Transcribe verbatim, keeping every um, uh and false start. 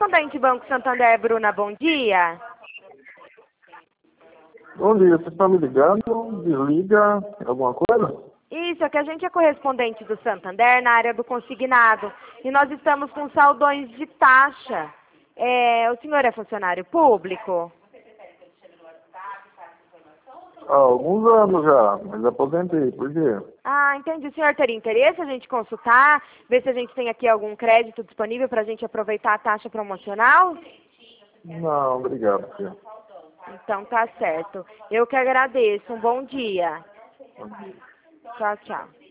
correspondente Banco Santander, Bruna, bom dia. Bom dia, você está me ligando? Desliga alguma coisa? Isso, é que a gente é correspondente do Santander na área do consignado e nós estamos com saldões de taxa. É, o senhor é funcionário público? Há alguns anos já, mas aposentei, por quê? Ah, entendi. O senhor teria interesse a gente consultar, ver se a gente tem aqui algum crédito disponível para a gente aproveitar a taxa promocional? Não, obrigado, filho. Então tá certo. Eu que agradeço. Um bom dia. Bom dia. Tchau, tchau.